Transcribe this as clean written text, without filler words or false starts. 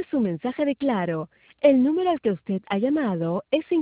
su mensaje de Claro. El número al que usted ha llamado es